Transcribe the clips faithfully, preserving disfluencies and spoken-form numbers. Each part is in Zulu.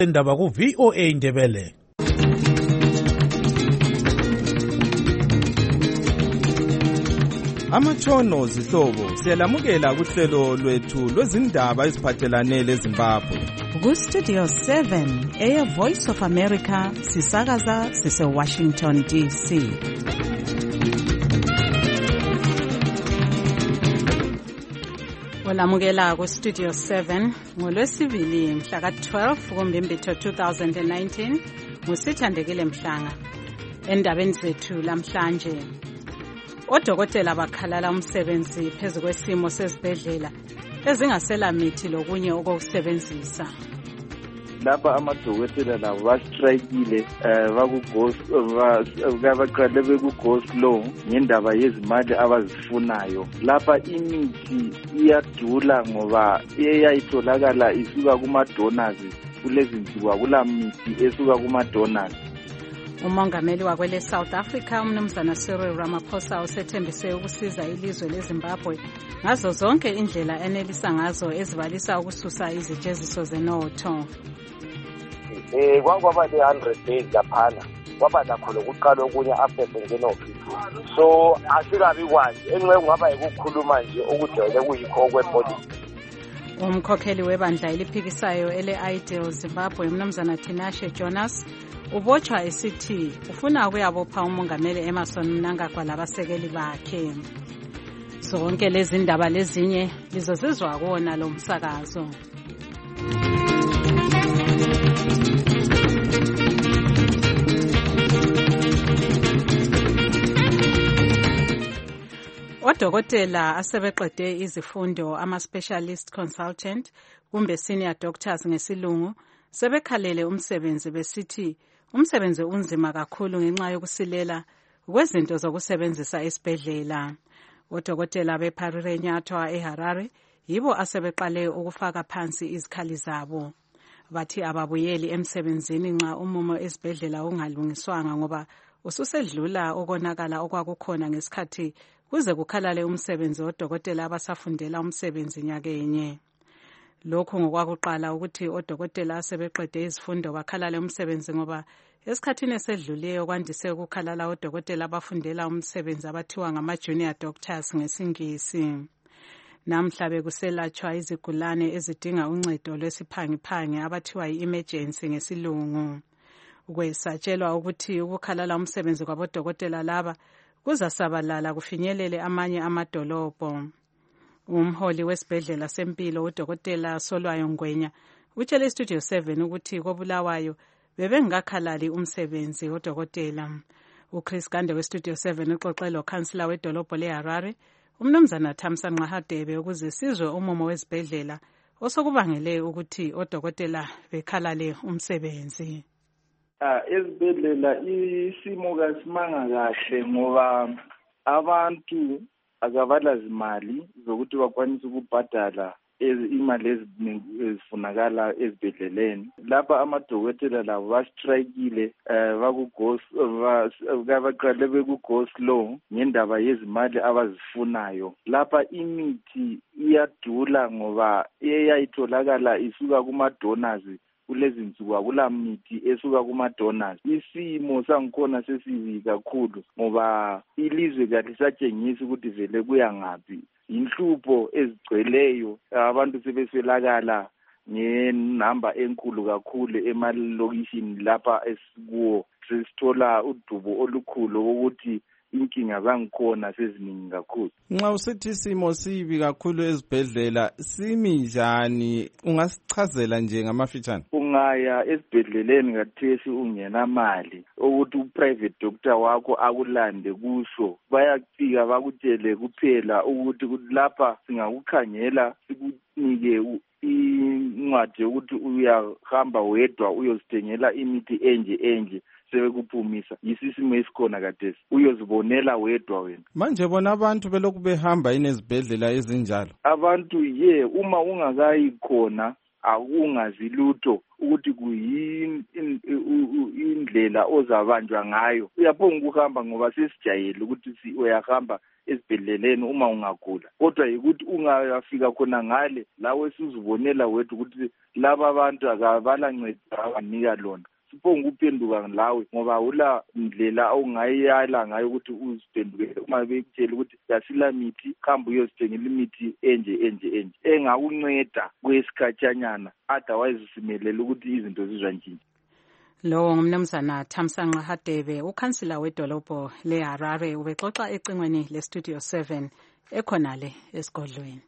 Indaba ku V O A Ndebele. Amatshono zihlobo siyalamukela kuhlelo lwethu lwezindaba eziphathelane leZimbabwe. Ku Studio seven eya Voice of America sisakaza sise Washington D C. Olamukela ku Studio seven ngolwesibili mhla ka twelve kuMbimbithi two thousand nineteen ngusithandekile Mhlanga. Endabeni zethu lamhlanje, odokotela bakhalala umsebenzi phezu kwesimo sezibhedlela ezingasela mithi lokunye okokusebenzisa. Lapha amadokotela labo bastrikile bakubaqale beku-go slow ngendaba yezimali abazifunayo. Lapha imithi iyadula ngoba eyayitholakala isuka kuma-donors, kulezi nsuku akula mithi esuka kuma-donors. Umongameli wakwele South Africa umnumzana Cyril Ramaphosa usethembise ukusiza ilizwe leZimbabwe ngazo zonke indlela enelisa ngazo ezibalisa ukususa izijeziso zenotho. Eh kwakwaba le one hundred days laphana kwaba lakho lokuqala okunye after sengena office. So asikabi kwazi engeke kungaba ukukhuluma nje okujwayele kuyikho kwepolicy. Umkhokheli webandla eliphikisayo ele Ideal Zimbabwe umnumzana Tinashe Jonas ubotshwa esithi ufuna ukuyabopha umongameli Emmerson Mnangagwa labasekeli bakhe. Zonke lezi ndaba lezinye lizozizwa kuona lo msakazo. Odokotela asebeqede izifundo ama-specialist consultant kumbe senior doctors ngesilungu sebekhalele umsebenzi besithi umsebenzi unzima kakhulu ngenxa yokusilela kwezinto zokusebenzisa esibhedlela. Odokotela beParire Nyathwa eHarare yibo asebeqale ukufaka phansi izikhali zabo. Bathi ababuyeli emsebenzini nxa umumo esibhedlela ungalungiswanga ngoba ususedlula okonakala okwakukhona ngesikhathi kuze kukhalale umsebenzi odokotela abasafundela umsebenzi nyakenye. Lokhu ngokwakuqala ukuthi odokotela asebeqede izifundo bakhalale umsebenzi ngoba esikhathini esedlulileyo kwandise ukukhalala odokotela abafundela umsebenzi abathiwa ngama-junior doctors ngesingisi. Namhla bekuselatshwa izigulane ezidinga uncedo lwesiphangiphangi abathiwa yi-emergency ngesilungu. Kwesatshelwa ukuthi ukukhalala umsebenzi kwabodokotela laba kuzasabalala kufinyelele amanye amadolobho. Umholi wesibhedlela sempilo udokotela Solwayo Ngwenya utshele Studio seven ukuthi koBulawayo bebengakhalali umsebenzi odokotela. uChris Gande weStudio seven uxoxela ukansila wedolobho leHarare umnumzana Thamsanqa Hadebe ukuze sizwe umumo wesibhedlela osokubangele ukuthi odokotela bekhalale umsebenzi. Ah ezibhedlela isimo kasimanga kahle ngoba abantu akabala zimali zokuthi bakwanise ukubhadala imali ezifunakala ezibhedleleni. Lapha amadokotela labo bastrikile baku-go baqale beku-go slow ngendaba yezimali abazifunayo. Lapha imithi iyadula ngoba eyayitholakala isuka kuma-donors, kulezi nsuku akula mithi esuka kuma-donors. Isimo sangikhona sesibi kakhulu ngoba ilizwe kalisatshengisi ukuthi vele kuya ngaphi. Inhlupho ezigcweleyo, abantu sebeswelakala ngenamba enkulu kakhulu emalokishini lapha esikuwo. Sesithola udubo olukhulu ukuthi inkinga zangikhona seziningi kakhulu. Nxa usithi isimo sibi kakhulu ezibhedlela simi njani ungasichazela nje ngamafitshane? Ungaya esibhedleleni kathesi ungena mali ukuthi uprivate doctor wakho akulande kuso bayafika bakutshele kuphela ukuthi lapha singakukhangela sikunike incwadi yokuthi uyahamba wedwa uyozithengela imithi enje enje sebekuphumisa. Yisisimo esikhona kathesi uyozibonela wedwa wena. Manje bona abantu belokhu behamba inezibhedlela ezinjalo. Abantu ye uma ungakayi khona akungazi lutho ukuthi kuyini indlela ozabanjwa ngayo. Uyaphonga ukuhamba ngoba sesijayele ukuthi uyahamba esibhedleleni uma ungagula, kodwa yikuthi ungafika khona ngale lawe sizibonela wethu ukuthi laba abantu akabalancedo abanika lona. Siphonga uphenduka lawe ngoba ula indlela ongayiyala ngayo ukuthi uziphendukele uma bekutshela ukuthi yasila mithi khamba uyosithengela imithi enje enje enje engakunceda kwesikhatshanyana, otherwise simelele ukuthi izinto zizwanjini. Lo ngumnumzana Thamsanqa Hadebe, ukhansila wedolobho leHarare, ubexoxa ecingweni leStudio seven ekhonale esigodlweni.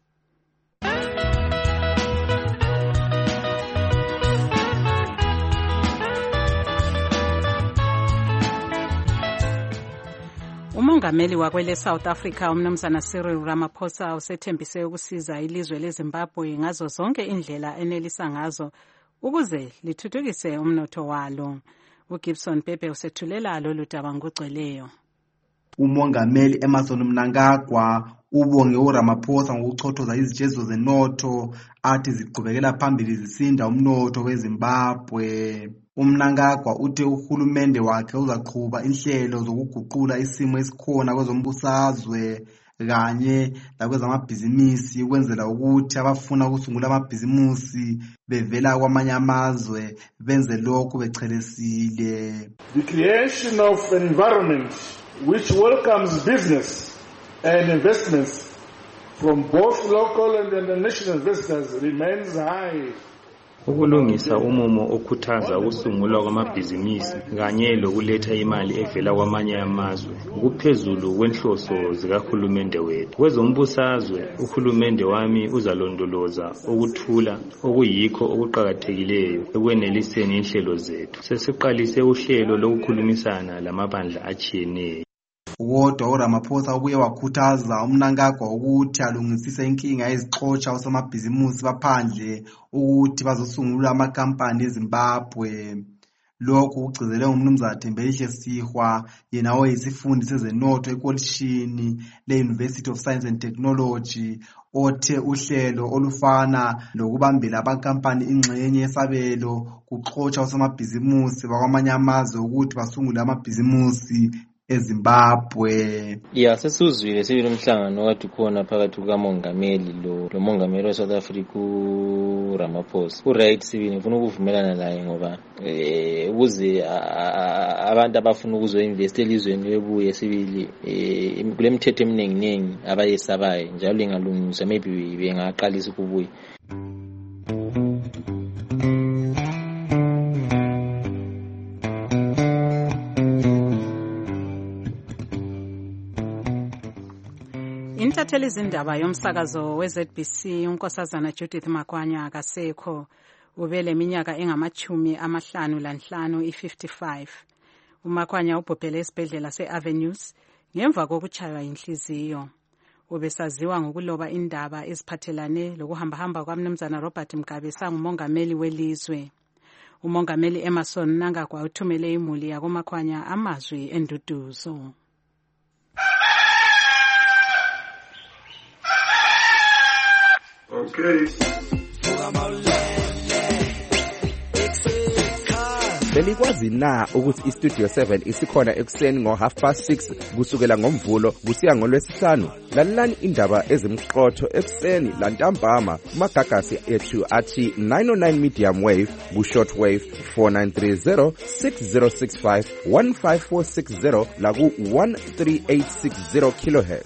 Umongameli wakwele South Africa umnumzana Cyril Ramaphosa usethembise ukusiza ilizwe leZimbabwe ngazo zonke indlela enelisa ngazo ukuze lithuthukise umnotho walo. uGibson Pepe usethulela lolu daba ngogcweleyo. Umongameli Emmerson Mnangagwa ubonge uRamaphosa ngokuchothoza izitshezo zenotho athi ziqhubekela phambili zisinda umnotho weZimbabwe. Umnangagwa uthe uhulumende wakhe uzaqhuba inhlelo zokuguqula isimo esikhona kwezombusazwe kanye lakwezamabhizinisi ukwenzela ukuthi abafuna ukusungula amabhizinisi bevela kwamanye amazwe benze lokhu bechelesile. The creation of an environment which welcomes business and investments from both local and international investors remains high. Ukulungisa umumo okhuthaza ukusungulwa kwamabhizinisi kanye lokuletha imali evela kwamanye amazwe kuphezulu kwenhloso zikahulumende wethu. Kwezombusazwe uhulumende wami uzalondoloza ukuthula okuyikho okuqhakathekileyo ekweneliseni inhlelo zethu. Sesiqalise uhlelo lokukhulumisana lamabandla atshiyeneyo. Kodwa uRamaphosa ubuye wakhuthaza uMnangagwa ukuthi alungisise inkinga ezixotsha usamabhizinisi baphandle ukuthi bazosungula amakampani eZimbabwe. Lokhu kugcizelwe ngumnumzana Thembelihle Sihwa yena oyisifundi sezenotho ekolishini le-University of Science and Technology othe uhlelo olufana lokubambela abakampani ingxenye yesabelo kuxotsha usamabhizinisi bakwamanye amazwe ukuthi basungule amabhizinisi eZimbabwe. Ya sesuzwile sibili umhlangano wakade khona phakathi kukamongameli lo lo mongameli we South Africa uRamaphosa. Uright sibili ngifuna ukuvumelana naye ngoba eh ukuze abantu abafuna ukuzoinvest elizweni bebuye sibili eh kule mithetho eminingi ningi abayesabaye njalo ingalungiswa maybe bengaqalisa ukubuya. Intatheli izindaba yomsakazo we-Z B C unkosazana Judith Makwanya akasekho, ubele iminyaka engamachumi amahlanu lanhlanu i-fifty-five. uMakwanya ubhubhele esibhedlela se-Avenues ngemva kokuchaywa inhliziyo. Ubesaziwa ngokuloba indaba eziphathelane lokuhambahamba kwamnumzana Robert Mugabe sangumongameli welizwe. Umongameli Emmerson Mnangagwa uthumele imuli yakoMakwanya amazwi enduduzo. Okay. Belikwazi na ukuthi iStudio seven isikhona ekuseni ngo half past six kusukela ngomvulo kusiya ngolwesihlanu? Lalelani indaba ezimqotho ekuseni lantambama kumagagasi ethu athi nine oh nine medium wave ku short wave four nine three zero six zero six five one five four six zero la ku one three eight six zero kilohertz.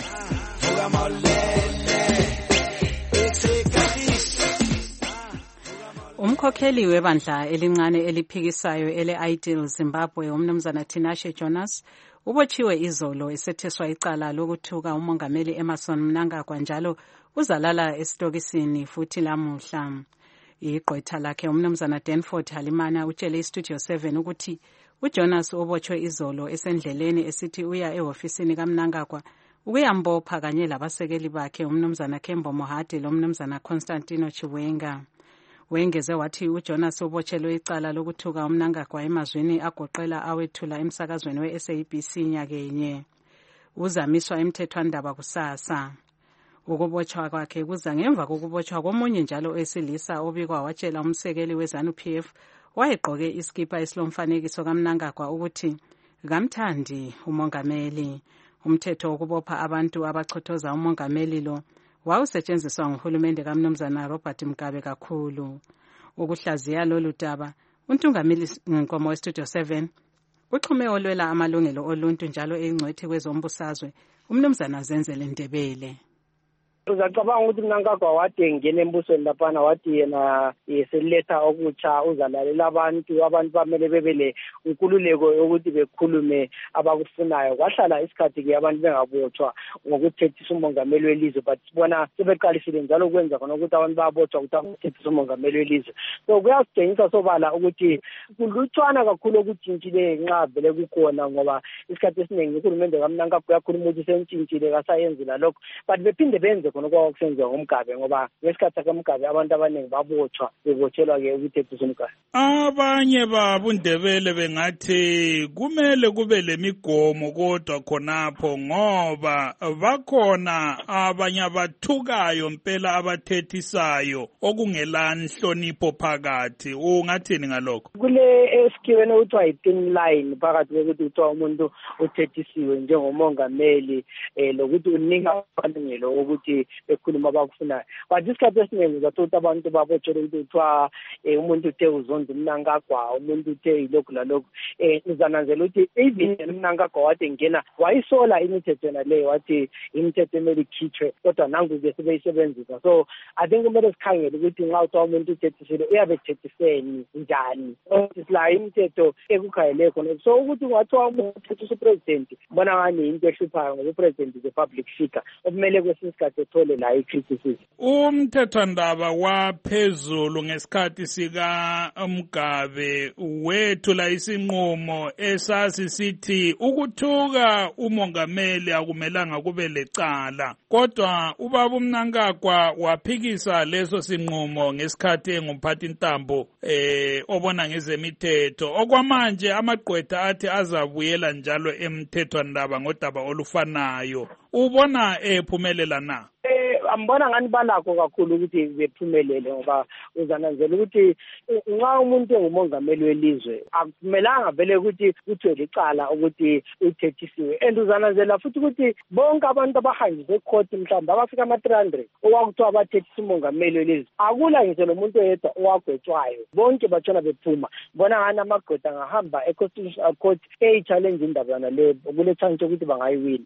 Umkhokheli webandla elincane eliphikisayo ele-Ideal Zimbabwe umnumzana Tinashe Jonas ubotshiwe izolo esetheswa icala lokuthuka umongameli Emmerson Mnangagwa njalo uzalala esitokisini futhi lamuhla. Igqwetha lakhe umnumzana Danford Halimana utshele iStudio seven ukuthi uJonas ubotshwe izolo esendleleni esithi uya ehofisini kaMnangagwa ukuyambopha kanye labasekeli bakhe umnumzana Kembo Mohadi lomnumzana Constantino Chiwenga. Wengeze wathi uJonas ubotshelwe icala lokuthuka uMnangagwa emazweni agoqela awethula emsakazweni we-S A B C nyakenye. Uzamiswa emthethwandaba kusasa. Ukubotshwa kwakhe kuza ngemva kokubotshwa komunye njalo esilisa obikwa watshela umsekeli weZANU P F wayegqoke iskipa esilomfanekiso kaMnangagwa ukuthi kamthandi umongameli. Umthetho wokubopha abantu abachothoza umongameli lo wawusetshenziswa nguhulumende kaMnumzana Robert Mugabe kakhulu. Ukuhlaziya lolu daba, uNtungameli Nkomo weStudio seven uxhume olwela amalungelo oluntu njalo eyingcwethi kwezombusazwe uMnumzana Zenzele Ndebele. Uzacabanga ukuthi Mnangagwa wathi engena embusweni laphana wathi yena yeseletha okutsha uzalalela abantu abantu bamele bebele inkululeko yokuthi bekhulume abakufunayo. Kwahlala isikhathi ke abantu bengabotshwa ngokuthethisa umongameli welizwe, but sibona sebeqalisile njalo ukwenza khona ukuthi abantu bayabotshwa ukuthi akuthethisa umongameli welizwe. So kuyasitshengisa sobala ukuthi kulutshwana kakhulu okutshintshile nxa vele kukhona, ngoba isikhathi esiningi uhulumende kaMnangagwa uyakhuluma ukuthi sentshintshile kasayenzi lalokho, but bephinde benze khona okwakusenziwa ngumgabe, ngoba ngesikhathi sakaMgabe abantu abaningi babotshwa bebotshelwa ke ukuthethisa umgabe. Abanye babundebele bengathi kumele kube lemigomo kodwa khonapho, ngoba bakhona abanye abathukayo mpela abathethisayo okungela nhlonipho phakathi. Ungathini ngalokho? Kule eskiweni uthiwa yi-thin line phakathi kokuthi uthiwa umuntu uthethisiwe njengomongameli eh lokuthi unika amalungelo ukuthi bekhuluma abakufunayo. But isikhathi esiningi uzathola abantu babotshelwe ukuthi uthiwa umuntu uthe uzonda uMnangagwa, umuntu uthe ilokhu lalokhu. Eh uzananzela ukuthi even uMnangagwa wathi ngena wayisola imithetho naleyo, wathi imithetho emele ikhitshwe, kodwa nangu ke sebeyisebenzisa. So I think kumele sikhangele ukuthi nxa uthiwa umuntu uthethisile uyabe ethethiseni njani, isila imithetho ekukhayele khona. So ukuthi ungathiwa umuntu uthethisa upresident, bona ngani into ehluphayo ngoba upresident is a public figure okumele kwesinye isikhathi ethole la i-criticism. Umthethwandaba waphezulu ngesikhathi sika Mugabe wethula isinqumo esasisithi ukuthuka umongameli akumelanga kube lecala, kodwa ubaba uMnangagwa waphikisa leso sinqumo ngesikhathi engumphathi ntambo eh obona ngezemithetho. Okwamanje amagqwetha athi azabuyela njalo emthethwandaba ngodaba olufanayo. Ubona ephumelela na? Eh ambona ngani balakho kakhulu ukuthi bephumelele, ngoba uzananzela ukuthi nxa umuntu engumongameli welizwe akumelanga vele ukuthi uthiwe licala ukuthi uthethisiwe. And uzananzela futhi ukuthi bonke abantu abahanjiswe ecourt mhlawumbe abafika ama-three hundred okwakuthiwa abathethisa umongameli welizwe, akula ngise lo muntu oyedwa owagwetshwayo, bonke batshona bephuma. Bona ngani amagqwetha angahamba e-constitutional court eyi-challenge indaba yona leyo kulethanga ukuthi bangayiwina.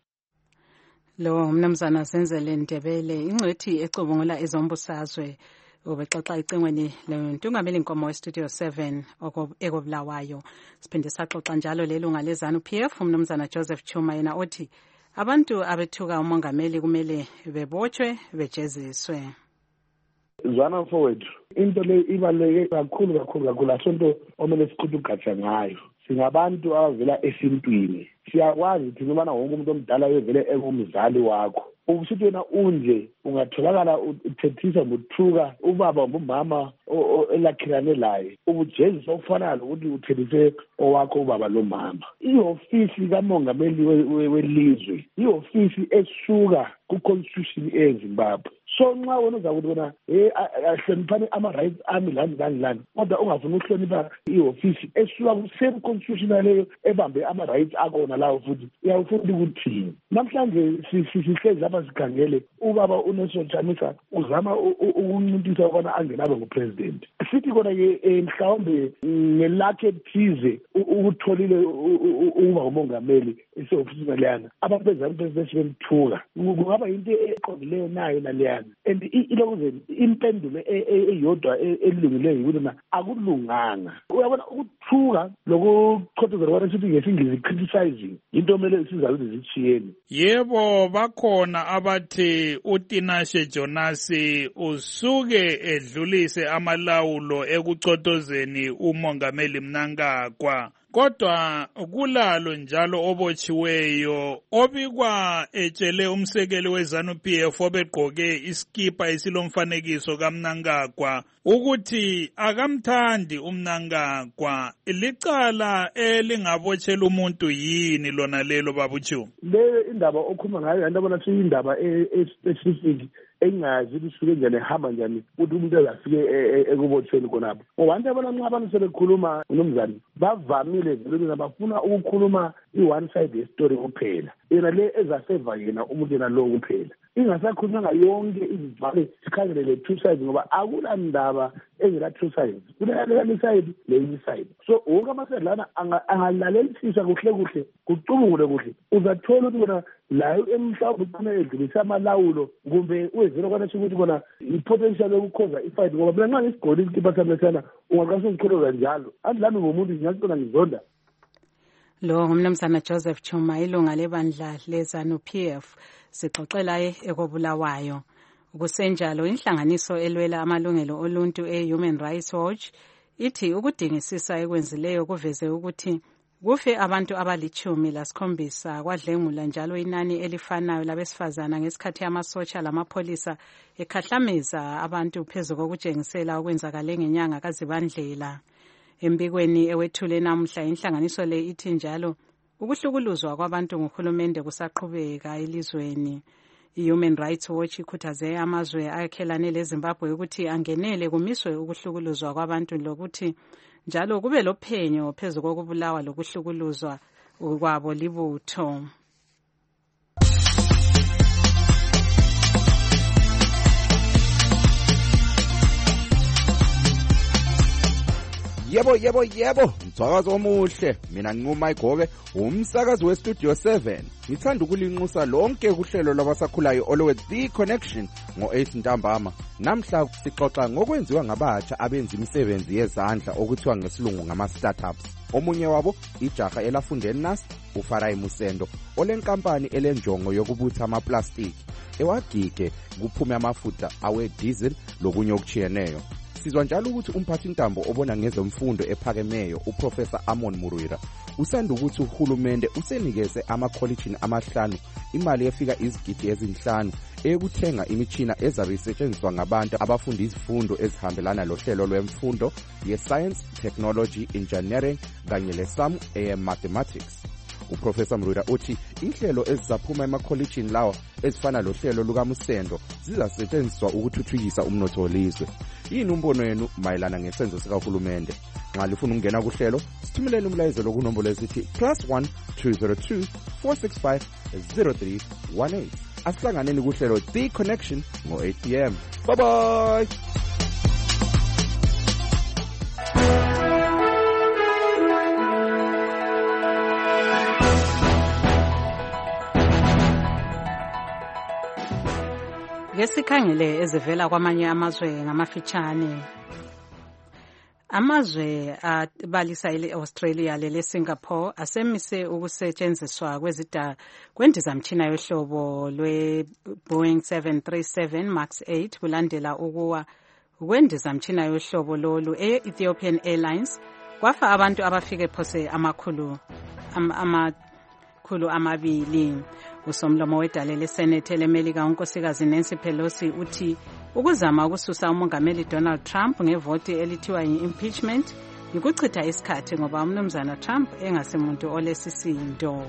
Lo Mnumzana Zenzele Ndebele ingcwethi ecubungula ezombusazwe ubexoxa icingweni leNtungameli Nkomo weStudio seven ekobulawayo. Siphinde saxoxa njalo lelunga lezanu P F uMnumzana Joseph Chuma, yena othi abantu abethuka umongameli kumele bebotshwe bejeziswe. Zwana forward into le ibaluleke kakhulu kakhulu kakhulu asonto omele siqhubhe ugatsha ngayo. Singabantu abavela esintwini, siyakwazi thina ubana wonke umuntu omdala uyevele engumzali wakho. Ubusithi wena unje ungatholakala uthethisa ngothuka ubaba umama elakhirane laye, ubujezisa ofana lokuthi uthethise owakho ubaba lo mama. Iofisi kamongameli welizwe iofisi esuka ku-constitution eZimbabwe. So nxa wena uzakuthi wena eh ahloniphane ama-rights ami lani lani lani, kodwa ungafuni ukuhlonipha iofisi esuka ku-same constitution leyo ebambe ama-rights akona lawo futhi, uyawufuna ukuthini? Namhlanje sihlezi lapha sikhangele ubaba uNelson Chamisa uzama ukunciphisa ukubana angenabe ngupresident. Sithi kona-ke mhlawumbe ngelakhe ethize ukutholile ukuba umongameli ese-ofisini leyana, abantu bezanupesi bemthuka. Kungaba yinto eqondileyo nayo naleyana. And ilokuze impendulo eyodwa elungileyo yikuna akulunganga. Uyabona ukuthuka lokuqhothozela kwana sithi ngesingisi criticizing into omele sizakuthi zithiyeni. Yebo bakhona abathi uTinashe Jonasi usuke edlulise amalawulo ekuqhothozeni umongameli Mnangagwa. Kodwa kulalo njalo obotshiweyo obikwa etshele umsekeli wezanu P F obegqoke iskipa esilomfanekiso kaMnangagwa ukuthi akamthandi uMnangagwa. Licala elingabotshela umuntu yini lona lelo babuchu? Le indaba okhuluma ngayo yandabona siyindaba e-specific engazi lisuke njani ehamba njani ukuthi umuntu azafike ekubotshweni khonapho. Ngoba abantu abona nxa abantu sebekhuluma unomzane bavamile vele bafuna ukukhuluma i-one side story kuphela. Yena le ezaseva yena umuntu yena lo kuphela. Ingasakhulunywa yonke izivale sikhangele le two sides ngoba akula ndaba engela two sides. Kunale side le side. So wonke amasedlana angalalelisisa kuhle kuhle kucubungule kuhle. Uzathola ukuthi bona layo emhlawumbe ukhona edlulisa amalawulo kumbe wezelo kwanasho ukuthi bona i-potential yokukhoza i-fight ngoba mina nxa ngisigoli isikipha sami lesana ungaqasa ungikholoza njalo andilami ngomuntu ngiyacona ngizonda. Lo ngumnumzana Joseph Chuma ilunga lebandla lezanu P F sixoxela ekobulawayo. Kusenjalo inhlanganiso elwela amalungelo oluntu e-Human Rights Watch ithi ukudingisisa ekwenzileyo kuveze ukuthi kufe abantu abalichumi lasikhombisa kwadlengula njalo inani elifanayo labesifazana ngesikhathi amasotsha lamapholisa ekhahlameza abantu phezu kokutshengisela okwenzakale ngenyanga kaZibandlela. Embikweni ewethule namuhla inhlanganiso le ithi njalo ukuhlukuluzwa kwabantu nguhulumende kusaqhubeka elizweni. I-Human Rights Watch ikhuthaze amazwe ayakhelane leZimbabwe ukuthi angenele kumiswe ukuhlukuluzwa kwabantu lokuthi njalo kube lophenyo phezu kokubulawa lokuhlukuluzwa kwabo libutho. Yebo yebo yebo mthwakazo omuhle mina nginquma igobe umsakazi we Studio seven ngithanda ukulinxusa lonke kuhlelo labasakhulayo olwe The Connection ngo eight ntambama namhla sixoxa ngokwenziwa ngabatsha abenza imisebenzi yezandla okuthiwa ngesilungu ngama startups. Omunye wabo ijaha elafunda eNAS uFarai Musendo olenkampani elenjongo yokubutha amaplastiki ewagige kuphume amafutha awe diesel lokunye okuchiyeneyo. Sizwa njalo ukuthi umphathi intambo obona ngezemfundo ephakemeyo uProfessor Amon Murwira usanda ukuthi uhulumende usenikeze amakollegeini amahlanu imali efika izigidi ezinhlanu ekuthenga imitshina ezabe isetshenziswa ngabantu abafunda izifundo ezihambelana lohlelo lwemfundo ye-science, technology, engineering kanye le-S A M A M mathematics. uProfessor Mrwira uthi inhlelo ezizaphuma emakollegeini lawo ezifana lohlelo lukaMusendo zizasetshenziswa ukuthuthukisa umnotho welizwe. Yini umbono wenu mayelana ngesenzo sikahulumende? Nxa lifuna ukungena kuhlelo sithumeleni umlayezo kunombolo esithi plus one two zero two four six five zero three one eight. Asihlanganeni kuhlelo The Connection ngo eight p m. Bye bye. Ngesikhangele ezivela kwamanye amazwe ngamafitshane. Amazwe abalisa ile-Australia lele-Singapore asemise ukusetshenziswa kwezida kwendizamtshina yohlobo lwe-Boeing seven thirty-seven max eight kulandela ukuwa kwendizamtshina yohlobo lolu e-Ethiopian Airlines kwafa abantu abafike phose amakhulu amakhulu amabili. Usomlomo wedale leSenate leMelika unkosikazi Nancy Pelosi uthi ukuzama ukususa umongameli Donald Trump ngevoti elithiwa yi-impeachment yikuchitha isikhathi ngoba umnumzana Trump engasemuntu olesisindo.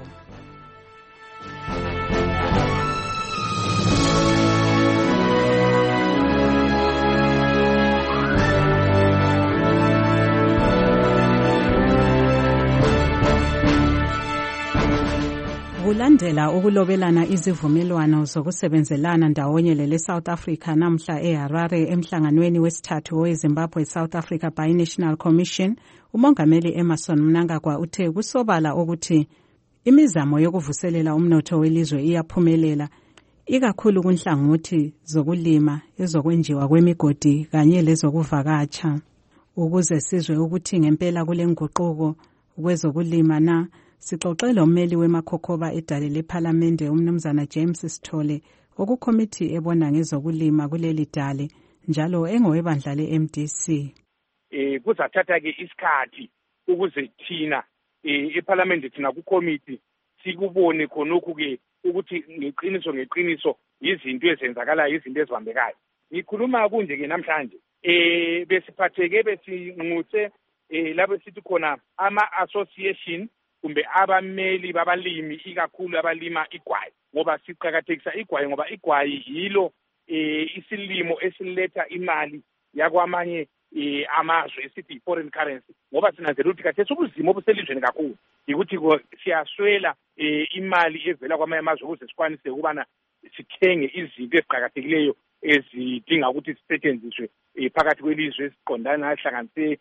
Kulandela ukulobelana izivumelwano zokusebenzelana ndawonye lele-South Africa namhla eHarare emhlanganweni wesithathu weZimbabwe South Africa Binational Commission, umongameli Emmerson Mnangagwa uthe kusobala ukuthi imizamo yokuvuselela umnotho welizwe iyaphumelela ikakhulu kunhlangothi zokulima, ezokwenjiwa kwemigodi kanye lezokuvakatsha. Ukuze sizwe ukuthi ngempela kule nguquko kwezokulima na sixoxele ummeli weMakhokhoba edale lePhalamende umnumzana James Sithole okukomiti ebona ngezokulima kuleli dale njalo engowebandla le-M D C. Eh kuzathatha ke isikhathi ukuze thina ePhalamende thina kukomiti sikubone khonokho ke ukuthi ngeqiniso ngeqiniso izinto ezenzakalayo izinto ezibambekayo. Ngikhuluma kunje ke namhlanje eh besiphatheke besinquthe eh lapho sithi khona ama-association kumbe abameli babalimi ikakhulu abalima igwayi ngoba siqhakathekisa igwayi ngoba igwayi yilo eh isilimo esiletha imali yakwamanye eh amazwe esithi foreign currency ngoba sinanzela ukuthi kathesi ubuzima obuselizweni kakhulu ukuthi siyaswela eh imali evela kwamanye amazwe ukuze sikwanise ukubana sithenge izinto eziqhakathekileyo ezidinga ukuthi sisetshenziswe phakathi kwelizwe esiqondana ahlanganise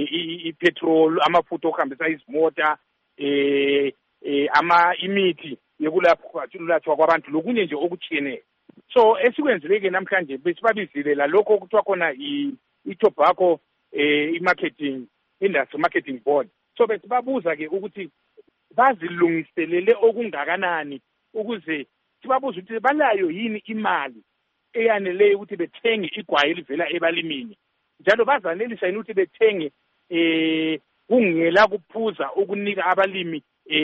ipetrol amafutha okuhambisa izimota eh ama imithi yokulatshwa kwabantu lokunye nje okutshiyeneyo. So esikwenzileke namhlanje besibabizile la lokho okuthiwa khona i-tobacco eh i-marketing industry marketing board. So besibabuza ke ukuthi bazilungiselele okungakanani ukuze sibabuza ukuthi balayo yini imali eyaneleyo ukuthi bethenge igwayi livela ebalimini njalo bazanelisa yini ukuthi bethenge eh kungela kuphuza ukunika abalimi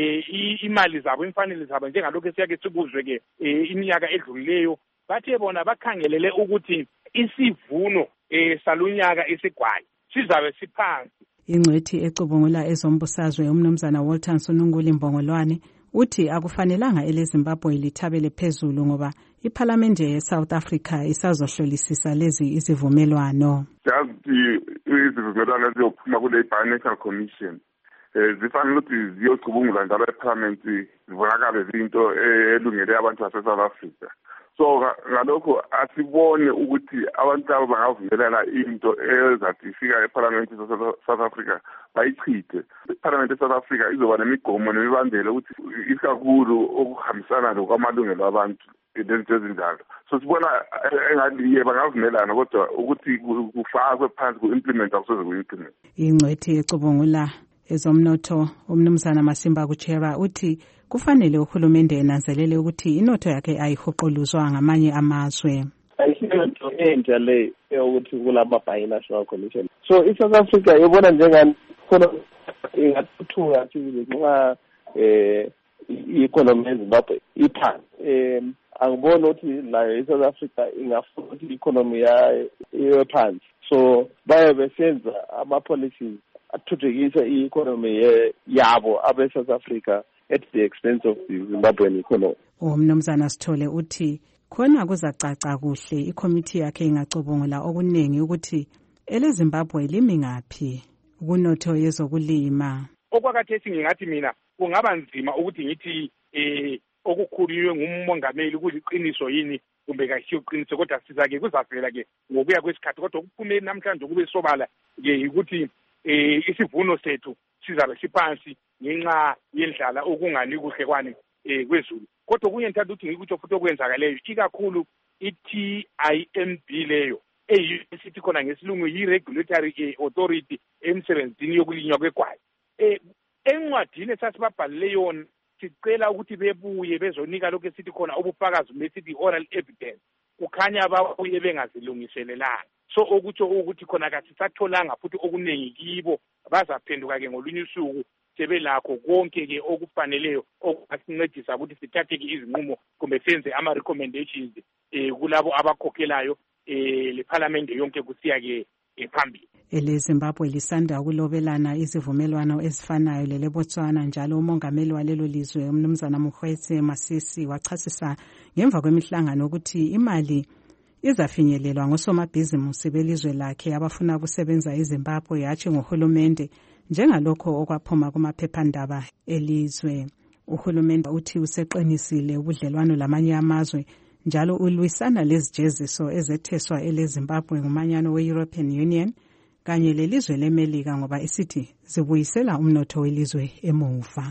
eh imali zabo imfanele zabo njengalokho esiyake sikuzwe ke iminyaka edlulileyo bathe bona bakhangelele ukuthi isivuno eh salunyaka esigwayi sizabe siphansi. Ingcwethi ecubungula ezombusazwe umnumzana Walton Sununguli Mbongolwane uthi akufanelanga eleZimbabwe lithabele phezulu ngoba iParliament yeSouth Africa isazohlolisisa lezi izivumelwano. Jazi izivumelwano eziyophuma kule Financial Commission eh zifanele ukuthi ziyocubungula njalo eParliament zibonakala izinto elungele abantu baseSouth Africa. So ngalokho asibone ukuthi abantu abo bangavumelana into ezathi ifika eParliament eSouth Africa bayichithe. iParliament eSouth Africa izoba nemigomo nemibandela ukuthi isikakhulu okuhambisana lokwamalungelo abantu izinto ezinjalo. So sibona engathi bangavumelana kodwa ukuthi kufakwe phansi ku-implement akusoze ku-implement. Ingcwethi ecubungula ezomnotho umnumzana Masimba Kuchera uthi kufanele uhulumende enanzelele ukuthi inotho yakhe ayihuquluzwa ngamanye amazwe. Ayisiyonto entsha le ukuthi kulama binational commission. So iSouth Africa ibona njengani khona ingathuthuka nxa eh i-economy yeZimbabwe iphansi. Eh angibona ukuthi la iSouth Africa ingafuna ukuthi i-economy yayo ibe phansi. So baye besenza ama-policies athuthukisa i-economy yabo abe-South Africa at the expense of the Zimbabwean economy. Umnumzana Sithole uthi khona kuzacaca kuhle ikomiti yakhe ingacubungula okuningi ukuthi eleZimbabwe limi ngaphi kunotho yezokulima. Okwakhathesi ngingathi mina kungaba nzima ukuthi ngithi eh okukhulunywe ngumongameli kuliqiniso yini kumbe kayisiyo iqiniso kodwa sizake kuzavela ke ngokuya kwesikhathi kodwa kuphumele namhlanje kube sobala ke ukuthi eh isivuno sethu sizabe siphansi ngenxa yendlala okungani kuhle kwani eh kwezulu kodwa kunye ngithanda ukuthi ngikuthi futhi okwenzakaleyo ikakhulu i-T I M B leyo eyisithi khona ngesilungu yi-regulatory authority emsebenzini yokulinywa kwegwayi eh encwadini esasibabhalele yona sicela ukuthi bebuye bezonika lokho esithi khona ubufakazi besithi oral evidence kukhanya babuye bengazilungiselelanga. So okutsho ukuthi khona kasisatholanga futhi okuningi kibo bazaphenduka ke ngolunye usuku sebelakho konke ke okufaneleyo okungasincedisa ukuthi sithathe izinqumo kumbe senze ama recommendations eh kulabo abakhokhelayo eh leParliament yonke kusiya ke ephambili. EleZimbabwe lisanda ukulobelana izivumelwano ezifanayo leleBotswana njalo umongameli walelo lizwe umnumzana Mokgweetsi Masisi wachasisa ngemva kwemihlangano ukuthi imali izafinyelelwa ngosomabhizimusi belizwe lakhe abafuna ukusebenza eZimbabwe yathi ngohulumende njengalokho okwaphuma kumaphephandaba elizwe. Uhulumende uthi useqinisile ubudlelwano lamanye amazwe njalo ulwisana lezijeziso ezetheswa eleZimbabwe ngumanyano we-European Union kanye lelizwe leMelika ngoba isithi zibuyisela umnotho welizwe emuva.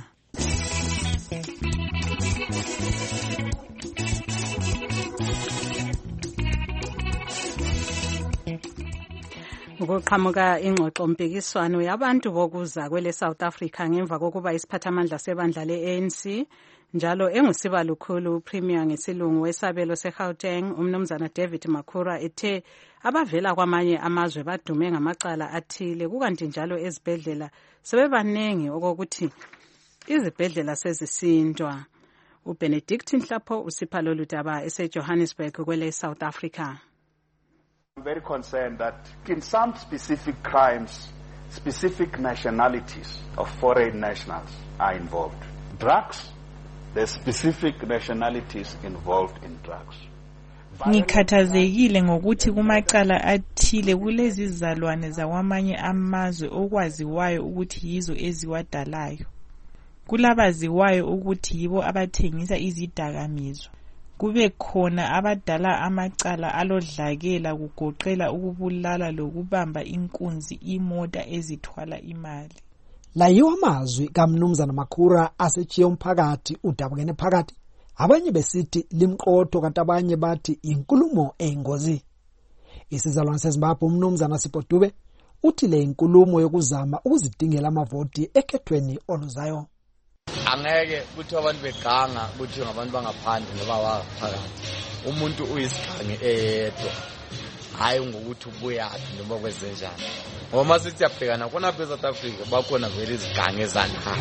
Ukuqhamuka ingxoxo mpikiswano yabantu bokuza kwele South Africa ngemva kokuba isiphathamandla sebandla le-A N C njalo engusiba lukhulu premier ngesilungu wesabelo seGauteng umnumzana David Makhura ethe abavela kwamanye amazwe badume ngamacala athile kukanti njalo ezibhedlela sebebanengi okokuthi izibhedlela sezisindwa. uBenedict Nhlapho usipha lolu daba eseJohannesburg kwele South Africa. I'm very concerned that in some specific crimes, specific nationalities of foreign nationals are involved. Drugs, there's specific nationalities involved in drugs. Ngikhathazekile ngokuthi kumacala athile kulezi zizalwane zawamanye amazwe okwaziwayo ukuthi yizo eziwadalayo. Kulabaziwayo ukuthi yibo abathengisa izidakamizwa. Kube khona abadala amacala alodlakela kugoqela ukubulala lokubamba inkunzi imota ezithwala imali. La yiwo amazwi kaMnumzana Makhura asetshiye umphakathi udabukene phakathi. Abanye besithi limqotho kanti abanye bathi inkulumo eyingozi. Isizalwane seZimbabwe uMnumzana Sipho Dube uthi le inkulumo yokuzama ukuzidingela amavoti ekhethweni oluzayo. Angeke kuthi abantu beganga kuthi ngabantu bangaphandle ngoba waphakathi. Umuntu uyisigange eyedwa. Hayi ngokuthi ubuyaphi noma kwezenjani. Ngoba sithi yabhekana khona phela eSouth Africa bakhona vele izigange ezanayo.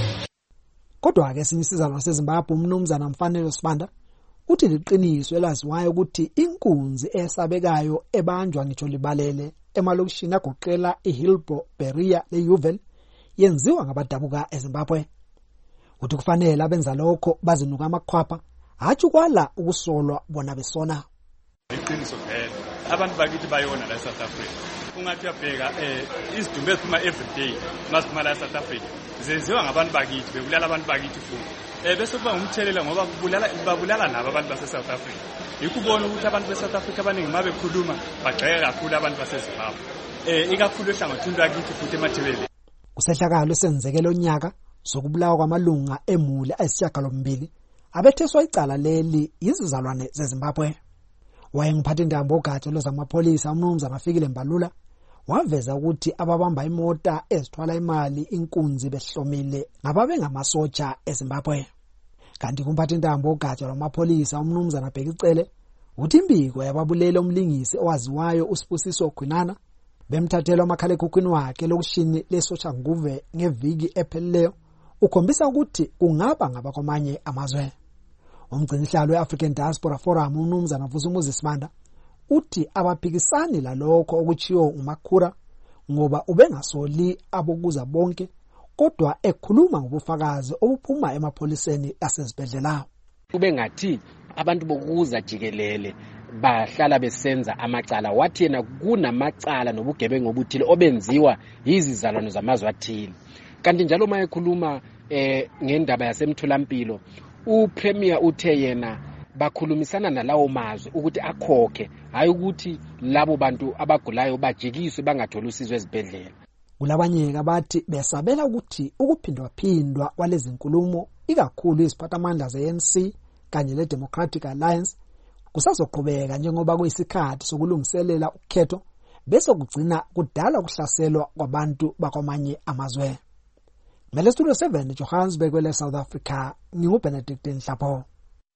Kodwa ke sinisizalwane seZimbabwe uMnumzana Mfanelo Sibanda uthi liqiniso elaziwayo ukuthi inkunzi esabekayo ebanjwa ngitsho libalele emalokishini agoqela iHillbrow, Berea leUval yenziwa ngabadabuka eZimbabwe. Uthi kufanele abenza lokho bazinuka amakhwapha hathi kwala ukusolwa bona besona. Iqiniso vele abantu bakithi bayona la eSouth Africa. Ungathi uyabheka eh izidumbu eziphuma everyday masiphuma la eSouth Africa zenziwa ngabantu bakithi bebulala abantu bakithi futhi. Eh bese kuba umthelela ngoba kubulala babulala nabo abantu base South Africa. Yikubona ukuthi abantu beSouth Africa abaningi mabe khuluma bagxeka kakhulu abantu baseZimbabwe. Eh ikakhulu ehlangothini lakithi futhi emathebele. Kusehlakalo senzekelo onyaka sokubulawa kwamalunga emuli ayisishiyagalombili abetheswa icala leli izizalwane zeZimbabwe. Wayengiphathe ndambo ogatsha lozamapolisa uMnumzana Fikile Mbalula waveza ukuthi ababamba imota ezithwala imali inkunzi behlomile ngababe ngamasotsha eZimbabwe. Kanti kumphathe ndambo ogatsha lwamapolisa uMnumzana Bhekicele uthi imbiko yababulele umlingisi owaziwayo uSibusiso Khwinana bemthathela amakhalekhukhwini wakhe lokushini lesotsha nguve ngeviki ephelileyo ukhombisa ukuthi kungaba ngabakwamanye amazwe. Umgcinihlalo weAfrican Diaspora Forum uMnumzana Vusumuzi Sibanda uthi abaphikisani lalokho okuchiyo uMakhura ngoba ubengasoli abokuza bonke kodwa ekhuluma ngobufakazi obuphuma emapholiseni asezibhedlela. Kube ngathi abantu bokuza jikelele bahlala besenza amacala wathi yena kunamacala nobugebengu obuthile obenziwa yizizalwane zamazwe athile. Kanti njalo mayekhuluma eh ngendaba yasemtholampilo uPremier uthe yena bakhulumisana nalawo mazwe ukuthi akhokhe hayi ukuthi labo bantu abagulayo bajikiswe bangatholi usizo ezibhedlela. Kulabanye abathi besabela ukuthi ukuphindwa phindwa kwalezi nkulumo ikakhulu iziphathamandla ze-A N C kanye le-Democratic Alliance kusazoqhubeka njengoba kuyisikhathi sokulungiselela ukhetho bese kugcina kudala ukuhlaselwa kwabantu bakwamanye amazwe. Mele Studio seven Johannesburg kwele South Africa nginguBenedict Nhlapho.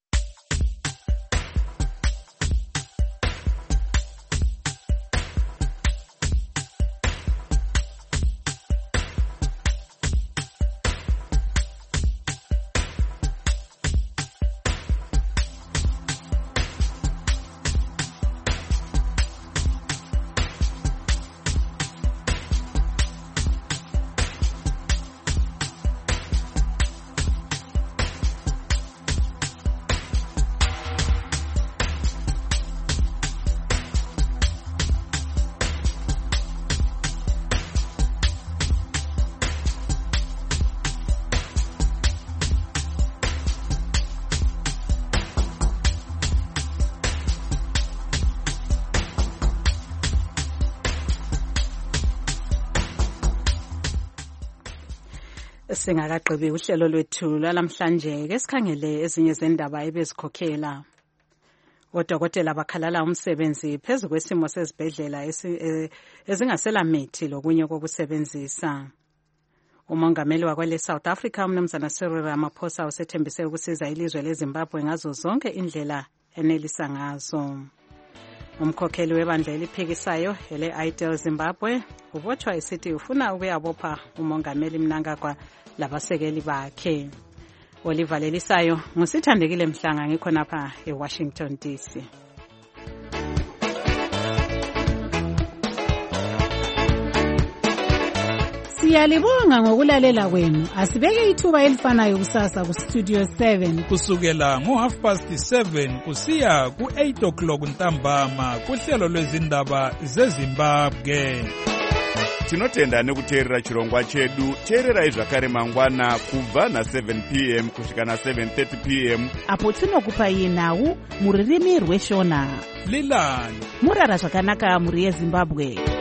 Singakagqibi uhlelo lwethu lalamhlanje ke sikhangele ezinye zendaba ebezikhokhela. Odokotela bakhalala umsebenzi phezulu kwesimo sezibhedlela ezingasela mithi lokunye kokusebenzisa. Umongameli wakwele South Africa uMnumzana Cyril Ramaphosa usethembise ukusiza ilizwe leZimbabwe ngazo zonke indlela enelisa ngazo. Umkhokheli webandla eliphikisayo ele I D L Zimbabwe ubotshwa isithi ufuna ukuyabopha umongameli Mnangagwa labasekeli bakhe. Oliver Lelisayo ngusithandekile Mhlanga ngikhona lapha eWashington D C. Siyalibonga ngokulalela kwenu. Asibeke ithuba elifanayo kusasa ku Studio seven kusukela ngo half past seven kusiya ku eight o'clock ntambama kuhlelo lwezindaba zeZimbabwe. Tinotenda nekuteerera chirongwa chedu. Teererai zvakare mangwana kubva na seven p m kusvika na seven thirty p m apo tinokupai nhau mururimi rweshona. Lilani murara zvakanaka muri yeZimbabwe.